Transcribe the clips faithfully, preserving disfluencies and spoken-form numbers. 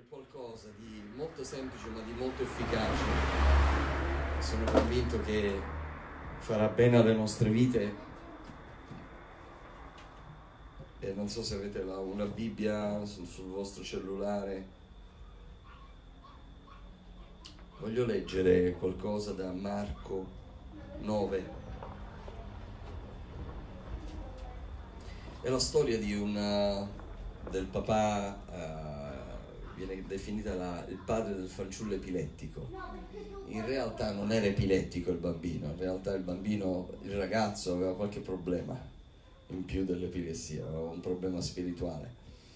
qualcosa di molto semplice ma di molto efficace. Sono convinto che farà bene alle nostre vite. E non so se avete la, una Bibbia sul, sul vostro cellulare. Voglio leggere qualcosa da Marco nove. È la storia di una del papà, uh, viene definita la, il padre del fanciullo epilettico. In realtà non era epilettico il bambino, in realtà il bambino, il ragazzo aveva qualche problema in più dell'epilessia, aveva un problema spirituale.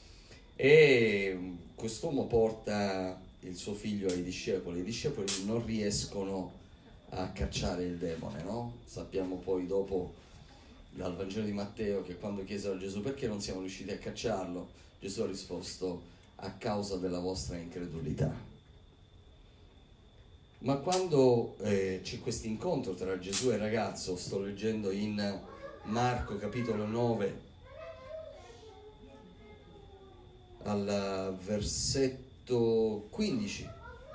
E quest'uomo porta il suo figlio ai discepoli, i discepoli non riescono a cacciare il demone, no? Sappiamo poi dopo dal Vangelo di Matteo che quando chiesero a Gesù perché non siamo riusciti a cacciarlo, Gesù ha risposto: a causa della vostra incredulità. Ma quando eh, c'è questo incontro tra Gesù e il ragazzo, sto leggendo in Marco capitolo nove al versetto quindici,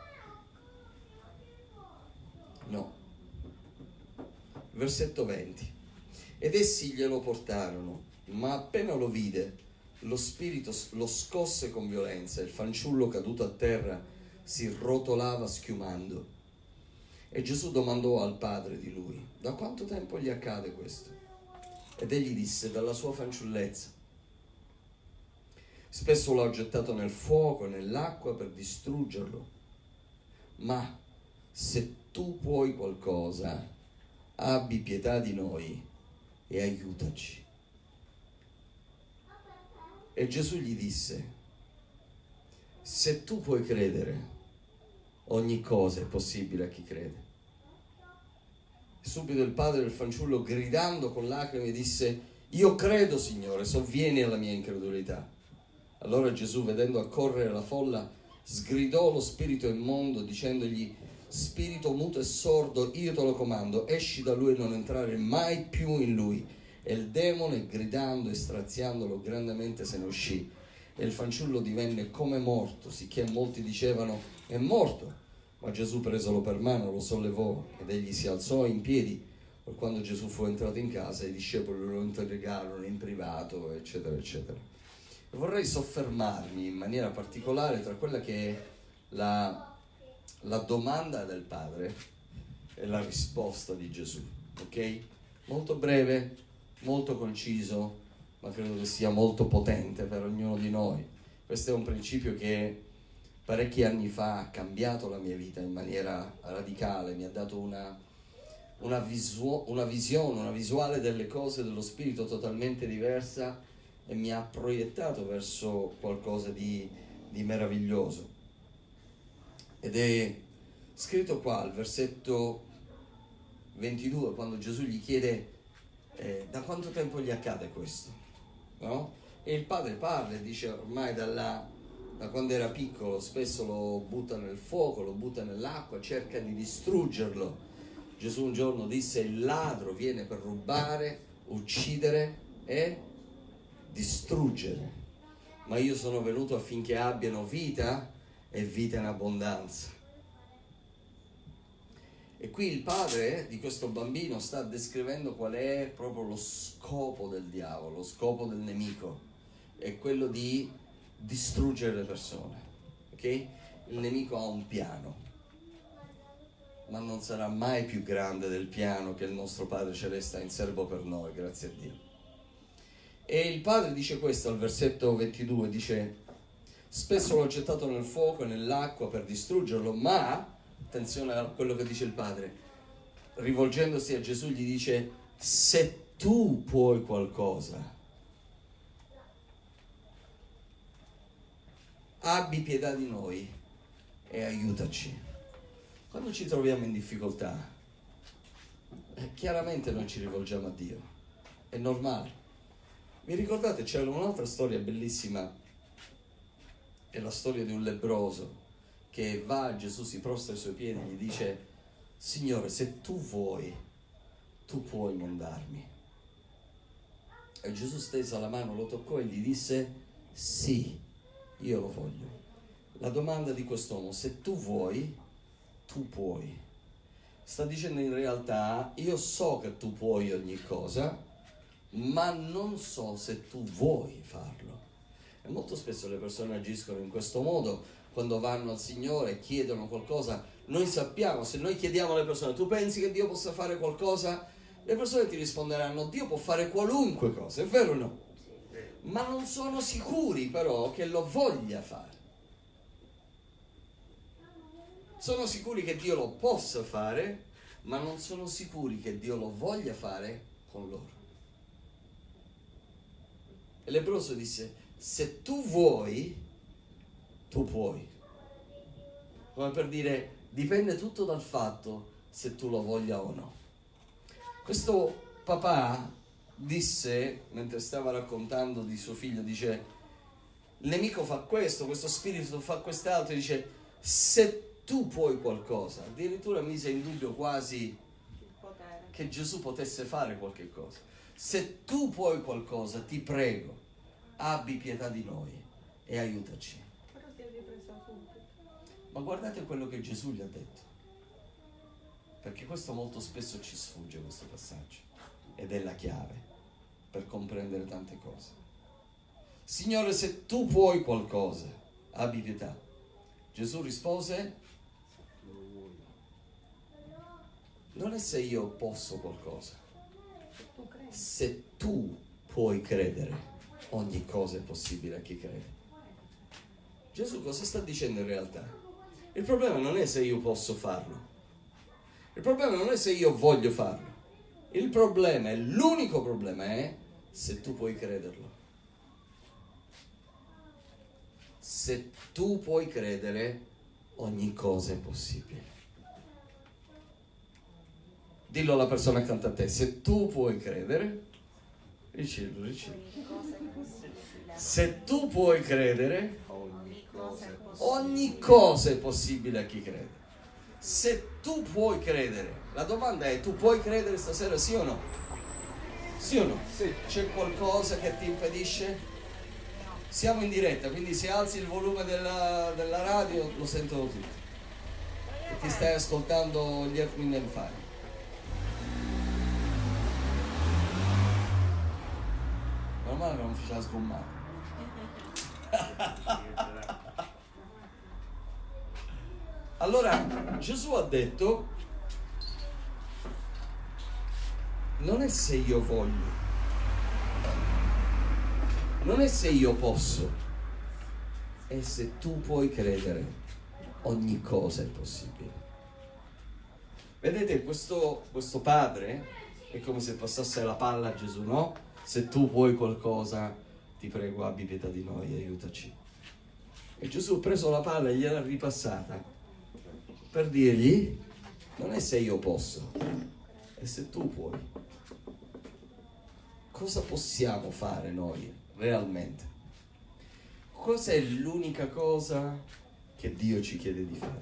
no, versetto venti. Ed essi glielo portarono, ma appena lo vide, lo spirito lo scosse con violenza, il fanciullo caduto a terra si rotolava schiumando. E Gesù domandò al padre di lui: da quanto tempo gli accade questo? Ed egli disse: dalla sua fanciullezza. Spesso l'ho gettato nel fuoco e nell'acqua per distruggerlo. Ma se tu puoi qualcosa, abbi pietà di noi e aiutaci. E Gesù gli disse: se tu puoi credere, ogni cosa è possibile a chi crede. E subito il padre del fanciullo, gridando con lacrime, disse: io credo, Signore, sovvieni alla mia incredulità. Allora Gesù, vedendo accorrere la folla, sgridò lo spirito immondo, dicendogli: spirito muto e sordo, io te lo comando, esci da lui e non entrare mai più in lui. E il demone, gridando e straziandolo grandemente, se ne uscì. E il fanciullo divenne come morto, sicché molti dicevano: è morto. Ma Gesù, presolo per mano, lo sollevò ed egli si alzò in piedi. Or quando Gesù fu entrato in casa, i discepoli lo interrogarono in privato, eccetera, eccetera. E vorrei soffermarmi in maniera particolare tra quella che è la, la domanda del padre e la risposta di Gesù, ok? Molto breve, molto conciso, ma credo che sia molto potente per ognuno di noi. Questo è un principio che parecchi anni fa ha cambiato la mia vita in maniera radicale, mi ha dato una, una, visu- una visione, una visuale delle cose, dello spirito totalmente diversa, e mi ha proiettato verso qualcosa di, di meraviglioso. Ed è scritto qua al versetto ventidue, quando Gesù gli chiede eh, da quanto tempo gli accade questo, no? E il padre parla e dice: ormai dalla, da quando era piccolo spesso lo butta nel fuoco, lo butta nell'acqua, cerca di distruggerlo. Gesù un giorno disse: il ladro viene per rubare, uccidere e distruggere, ma io sono venuto affinché abbiano vita e vita in abbondanza. E qui il padre di questo bambino sta descrivendo qual è proprio lo scopo del diavolo, lo scopo del nemico, è quello di distruggere le persone, ok? Il nemico ha un piano, ma non sarà mai più grande del piano che il nostro Padre Celeste ha in serbo per noi, grazie a Dio. E il padre dice questo al versetto ventidue, dice: spesso l'ho gettato nel fuoco e nell'acqua per distruggerlo, ma, attenzione a quello che dice il padre, rivolgendosi a Gesù gli dice: se tu puoi qualcosa, abbi pietà di noi e aiutaci. Quando ci troviamo in difficoltà, eh, chiaramente noi ci rivolgiamo a Dio, è normale. Vi ricordate, c'era un'altra storia bellissima, è la storia di un lebbroso che va a Gesù, si prostra ai suoi piedi e gli dice: Signore, se tu vuoi, tu puoi mondarmi. E Gesù stesa la mano, lo toccò e gli disse: sì, io lo voglio. la domanda di quest'uomo, se tu vuoi, tu puoi. Sta dicendo in realtà, io so che tu puoi ogni cosa, ma non so se tu vuoi farlo. E molto spesso le persone agiscono in questo modo, quando vanno al Signore e chiedono qualcosa. Noi sappiamo, se noi chiediamo alle persone, tu pensi che Dio possa fare qualcosa? Le persone ti risponderanno, Dio può fare qualunque cosa, è vero o no? Ma non sono sicuri però che lo voglia fare. Sono sicuri che Dio lo possa fare, ma non sono sicuri che Dio lo voglia fare con loro. E lebbroso disse, se tu vuoi, tu puoi. Come per dire, dipende tutto dal fatto se tu lo voglia o no. Questo papà disse, mentre stava raccontando di suo figlio, dice, il nemico fa questo, questo spirito fa quest'altro, dice, se tu puoi qualcosa, addirittura mise in dubbio quasi che Gesù potesse fare qualche cosa. Se tu puoi qualcosa, ti prego, abbi pietà di noi e aiutaci. Ma guardate quello che Gesù gli ha detto, perché questo molto spesso ci sfugge, questo passaggio, ed è la chiave per comprendere tante cose. Signore, se tu puoi qualcosa, abbi pietà. Gesù rispose, non è se io posso qualcosa, se tu puoi credere, ogni cosa è possibile a chi crede. Gesù cosa sta dicendo in realtà? Il problema non è se io posso farlo, il problema non è se io voglio farlo, il problema, è l'unico problema è se tu puoi crederlo. Se tu puoi credere, ogni cosa è possibile. Dillo alla persona accanto a te, se tu puoi credere, ricevi, ricevi. Se tu puoi credere, ogni cosa è possibile a chi crede. Se tu puoi credere, la domanda è, tu puoi credere stasera, sì o no? Sì o no? Sì. C'è qualcosa che ti impedisce? Siamo in diretta, quindi se alzi il volume della, della radio lo sentono tutti. E ti stai ascoltando gli Earth, Wind and Fire. Meno male che non faceva sgommare. Allora Gesù ha detto, non è se io voglio, non è se io posso, è se tu puoi credere, ogni cosa è possibile. Vedete, questo, questo padre è come se passasse la palla a Gesù, no? Se tu puoi qualcosa, ti prego, abbi pietà di noi, aiutaci. E Gesù ha preso la palla e gliel'ha ripassata per dirgli, non è se io posso, è se tu puoi. Cosa possiamo fare noi realmente? Cos'è l'unica cosa che Dio ci chiede di fare?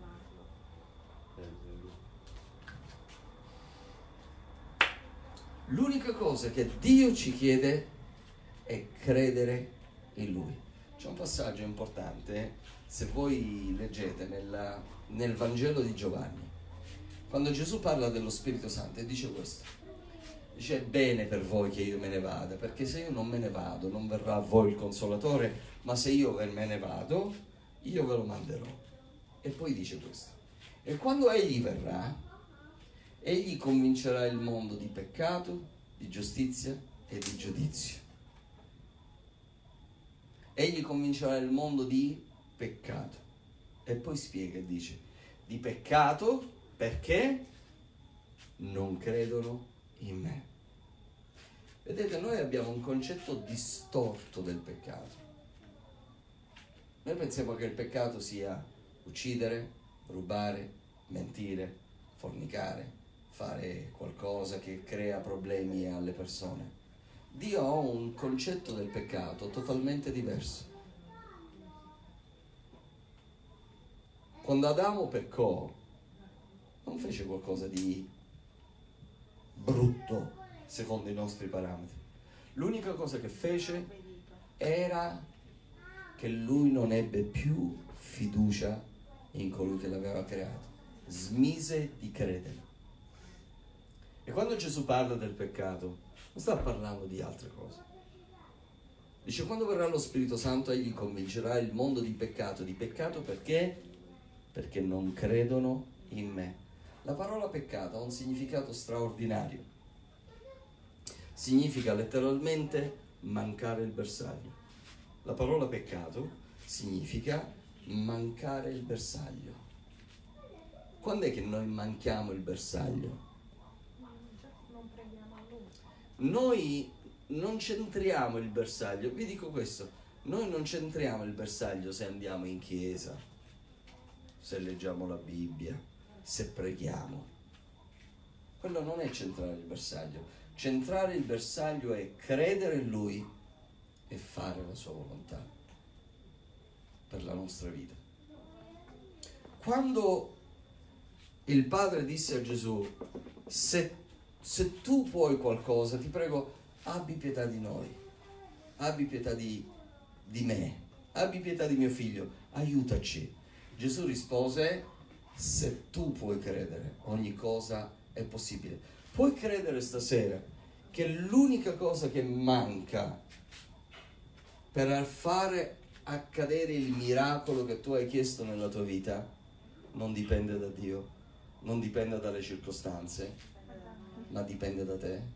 L'unica cosa che Dio ci chiede è credere in Lui. C'è un passaggio importante, se voi leggete nella, nel Vangelo di Giovanni, quando Gesù parla dello Spirito Santo e dice questo, dice, è bene per voi che io me ne vada, perché se io non me ne vado non verrà a voi il Consolatore, ma se io me ne vado io ve lo manderò. E poi dice questo, e quando egli verrà, egli convincerà il mondo di peccato, di giustizia e di giudizio. Egli convincerà il mondo di peccato. E poi spiega e dice, di peccato perché non credono in me. Vedete, noi abbiamo un concetto distorto del peccato. Noi pensiamo che il peccato sia uccidere, rubare, mentire, fornicare, fare qualcosa che crea problemi alle persone. Dio ha un concetto del peccato totalmente diverso. Quando Adamo peccò, non fece qualcosa di brutto secondo i nostri parametri. L'unica cosa che fece era che lui non ebbe più fiducia in colui che l'aveva creato, smise di credere. E quando Gesù parla del peccato, non sta parlando di altre cose. Dice: quando verrà lo Spirito Santo, egli convincerà il mondo di peccato. Di peccato perché? Perché non credono in me. La parola peccato ha un significato straordinario. Significa letteralmente mancare il bersaglio. La parola peccato significa mancare il bersaglio. Quando è che noi manchiamo il bersaglio? Non preghiamo a lui. Noi non centriamo il bersaglio, vi dico questo, noi non centriamo il bersaglio se andiamo in chiesa, se leggiamo la Bibbia, se preghiamo. Quello non è centrare il bersaglio. Centrare il bersaglio è credere in Lui e fare la sua volontà per la nostra vita. Quando il Padre disse a Gesù: se, se tu puoi qualcosa, ti prego, abbi pietà di noi, abbi pietà di, di me, abbi pietà di mio figlio, aiutaci. Gesù rispose: se tu puoi credere, ogni cosa è possibile. Puoi credere stasera che l'unica cosa che manca per fare accadere il miracolo che tu hai chiesto nella tua vita non dipende da Dio, non dipende dalle circostanze, ma dipende da te?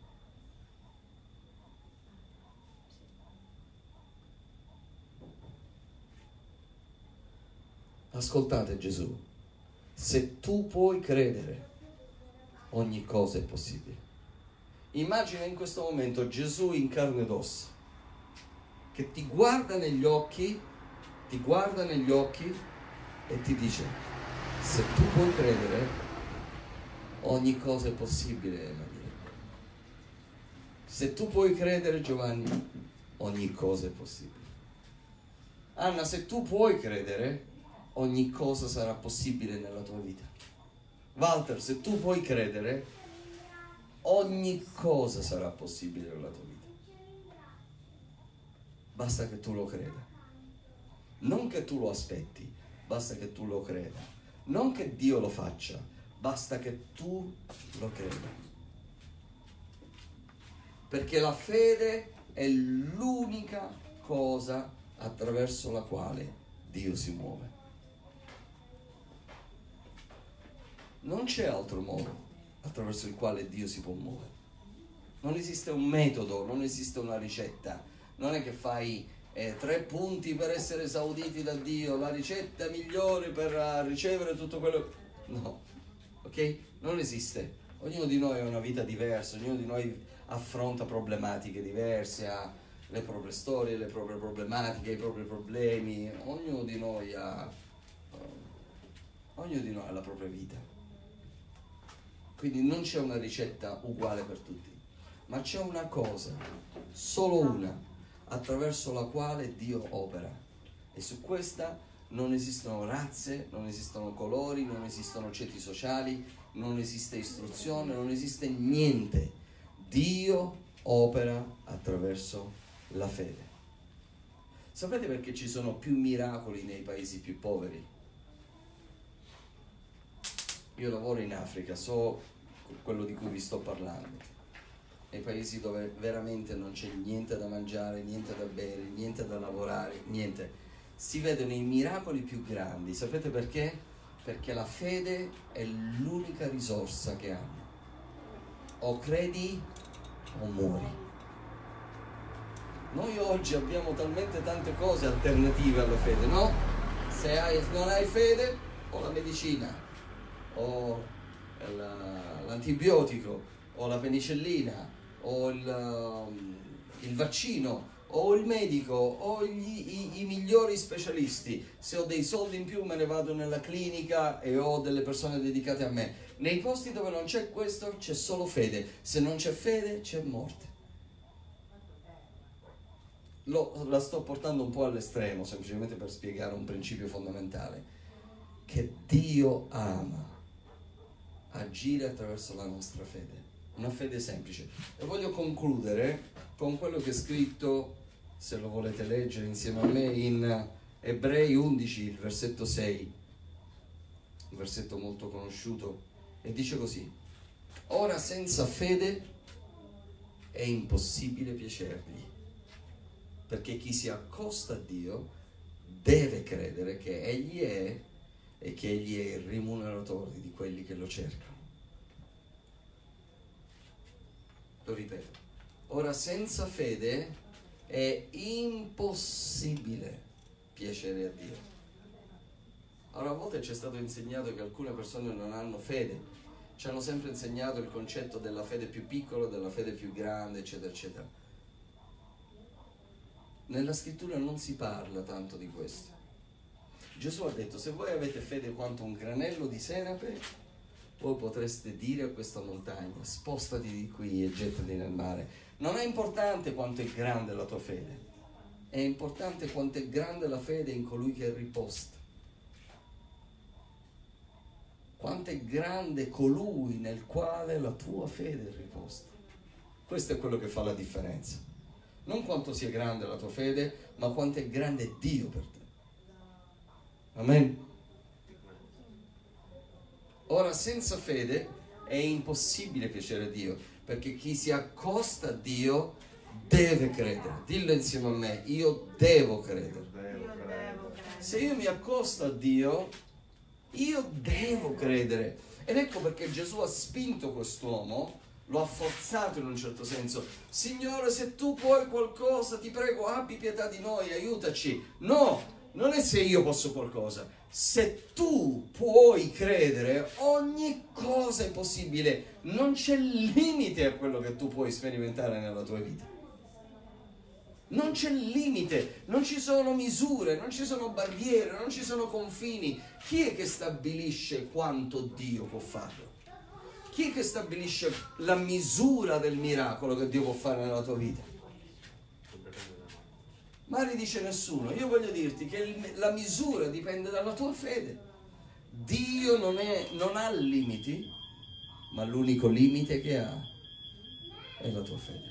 Ascoltate Gesù: se tu puoi credere, ogni cosa è possibile. Immagina in questo momento Gesù in carne ed ossa, che ti guarda negli occhi, ti guarda negli occhi e ti dice: se tu puoi credere, ogni cosa è possibile, Maria. Se tu puoi credere, Giovanni, ogni cosa è possibile. Anna, se tu puoi credere, ogni cosa sarà possibile nella tua vita. Walter, se tu puoi credere, ogni cosa sarà possibile nella tua vita. Basta che tu lo creda. Non che tu lo aspetti, basta che tu lo creda. Non che Dio lo faccia, basta che tu lo creda. Perché la fede è l'unica cosa attraverso la quale Dio si muove. Non c'è altro modo attraverso il quale Dio si può muovere. Non esiste un metodo, non esiste una ricetta. Non è che fai eh, tre punti per essere esauditi da Dio, la ricetta migliore per uh, ricevere tutto quello. No, ok? Non esiste. Ognuno di noi ha una vita diversa, ognuno di noi affronta problematiche diverse, ha le proprie storie, le proprie problematiche, i propri problemi. Ognuno di noi ha, uh, ognuno di noi ha la propria vita. Quindi non c'è una ricetta uguale per tutti, ma c'è una cosa, solo una, attraverso la quale Dio opera. E su questa non esistono razze, non esistono colori, non esistono ceti sociali, non esiste istruzione, non esiste niente. Dio opera attraverso la fede. Sapete perché ci sono più miracoli nei paesi più poveri? Io lavoro in Africa, so quello di cui vi sto parlando. Nei paesi dove veramente non c'è niente da mangiare, niente da bere, niente da lavorare, niente. Si vedono i miracoli più grandi. Sapete perché? Perché la fede è l'unica risorsa che hanno. O credi o muori. Noi oggi abbiamo talmente tante cose alternative alla fede, no? Se hai, non hai fede, o la medicina, o la, l'antibiotico, o la penicillina, o il, um, il vaccino, o il medico, o gli, i, i migliori specialisti. Se ho dei soldi in più me ne vado nella clinica e ho delle persone dedicate a me. Nei posti dove non c'è questo c'è solo fede. Se non c'è fede c'è morte. Lo, la sto portando un po' all'estremo, semplicemente per spiegare un principio fondamentale, che Dio ama agire attraverso la nostra fede. Una fede semplice. E voglio concludere con quello che è scritto, se lo volete leggere insieme a me, in Ebrei undici, il versetto sei, un versetto molto conosciuto, e dice così: ora senza fede è impossibile piacergli, perché chi si accosta a Dio deve credere che Egli è e che Egli è il rimuneratore di quelli che lo cercano. Lo ripeto, ora senza fede è impossibile piacere a Dio. Ora, a volte ci è stato insegnato che alcune persone non hanno fede, ci hanno sempre insegnato il concetto della fede più piccola, della fede più grande, eccetera, eccetera. Nella scrittura non si parla tanto di questo. Gesù ha detto: se voi avete fede quanto un granello di senape, voi potreste dire a questa montagna: spostati di qui e gettati nel mare. Non è importante quanto è grande la tua fede, è importante quanto è grande la fede in colui che è riposta. Quanto è grande colui nel quale la tua fede è riposta. Questo è quello che fa la differenza. Non quanto sia grande la tua fede, ma quanto è grande Dio per te. Amen. Ora, senza fede è impossibile piacere a Dio, perché chi si accosta a Dio deve credere. Dillo insieme a me: io devo credere. Se io mi accosto a Dio, io devo credere. Ed ecco perché Gesù ha spinto quest'uomo, lo ha forzato in un certo senso: Signore, se tu puoi qualcosa, ti prego, abbi pietà di noi, aiutaci. No, non è se io posso qualcosa. Se tu puoi credere, ogni cosa è possibile. Non c'è limite a quello che tu puoi sperimentare nella tua vita. Non c'è limite, non ci sono misure, non ci sono barriere, non ci sono confini. Chi è che stabilisce quanto Dio può farlo? Chi è che stabilisce la misura del miracolo che Dio può fare nella tua vita? Magari dice nessuno. Io voglio dirti che il, la misura dipende dalla tua fede. Dio non, è, non ha limiti, ma l'unico limite che ha è la tua fede.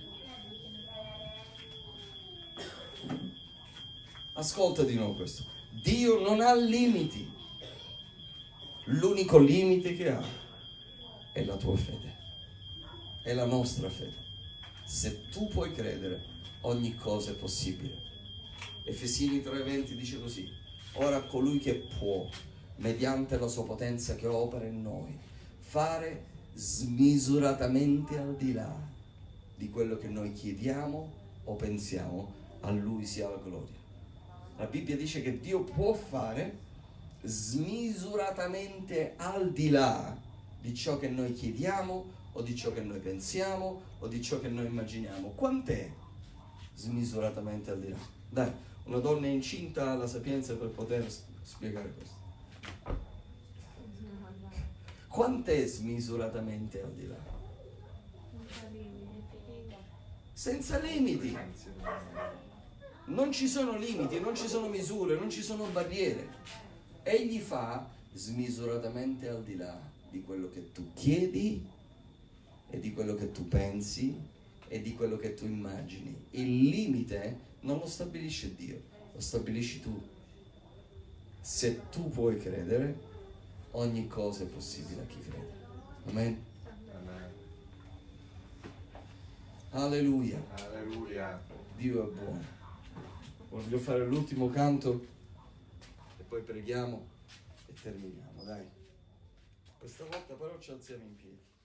Ascolta di nuovo questo: Dio non ha limiti, l'unico limite che ha è la tua fede, è la nostra fede. Se tu puoi credere, ogni cosa è possibile. Efesini tre venti dice così: ora colui che può, mediante la sua potenza che opera in noi, fare smisuratamente al di là di quello che noi chiediamo o pensiamo, a lui sia la gloria. La Bibbia dice che Dio può fare smisuratamente al di là di ciò che noi chiediamo o di ciò che noi pensiamo o di ciò che noi immaginiamo. Quant'è smisuratamente al di là? Dai, una donna incinta ha la sapienza per poter spiegare questo. Quant'è smisuratamente al di là? Senza limiti. Non ci sono limiti, non ci sono misure, non ci sono barriere. Egli fa smisuratamente al di là di quello che tu chiedi e di quello che tu pensi e di quello che tu immagini. Il limite non lo stabilisce Dio, lo stabilisci tu. Se tu puoi credere, ogni cosa è possibile a chi crede. Amen. Amen. Alleluia. Alleluia. Dio è buono. Voglio fare l'ultimo canto e poi preghiamo e terminiamo, dai. Questa volta però ci alziamo in piedi.